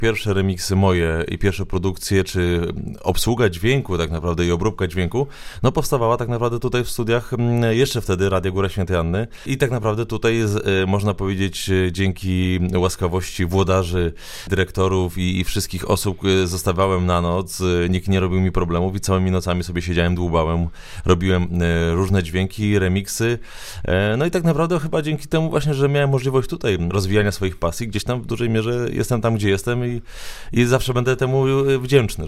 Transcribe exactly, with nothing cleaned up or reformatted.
pierwsze remiksy moje i pierwsze produkcje, czy obsługa dźwięku tak naprawdę i obróbka dźwięku, no powstawała tak naprawdę tutaj w studiach jeszcze wtedy Radia Góra Świętej Anny i tak naprawdę tutaj można powiedzieć dzięki łaskawości włodarzy, dyrektorów i, i wszystkich osób zostawiałem na noc, nikt nie robił mi problemów i całymi nocami sobie siedziałem, dłubałem, robiłem różne dźwięki, remiksy, no i tak naprawdę chyba dzięki temu właśnie, że miałem możliwość tutaj rozwijania swoich pasji, gdzieś tam w dużej mierze jestem tam, gdzie jestem i, i zawsze będę temu wdzięczny.